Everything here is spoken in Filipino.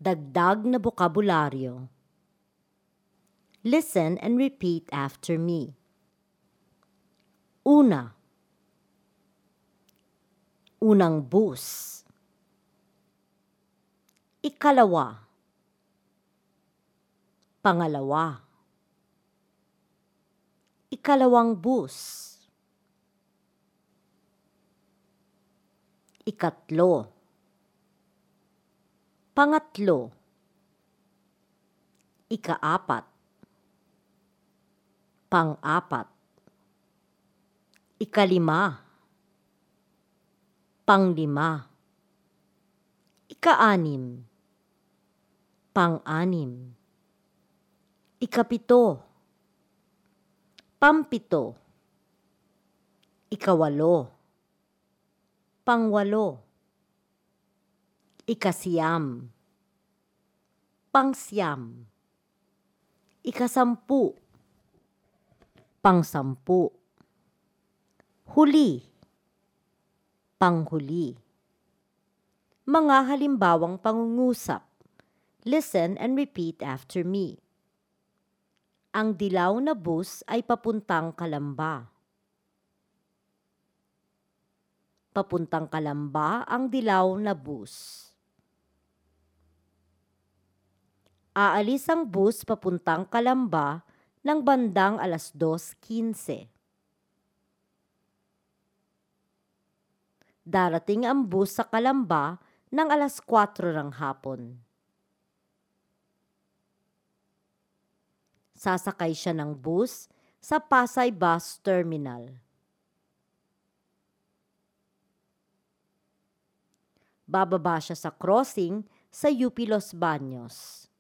Dagdag na bokabularyo. Listen and repeat after me. Una. Unang bus. Ikalawa. Pangalawa. Ikalawang bus. Ikatlo. Pangatlo. Ikaapat. Pang-apat. Ikalima. Panglima. Ika-anim. Pang-anim. Ikapito. Pampito. Ikawalo. Pangwalo. Ikasiyam. Pangsyam. Ikasampu. Pangsampu. Huli. Panghuli. Mga halimbawang pangungusap. Listen and repeat after me. Ang dilaw na bus ay papuntang Calamba. Papuntang Calamba ang dilaw na bus. Aalis ang bus papuntang Calamba ng bandang 2:15. Darating ang bus sa Calamba ng 4:00 ng hapon. Sasakay siya ng bus sa Pasay Bus Terminal. Bababa siya sa crossing sa UP Los Baños.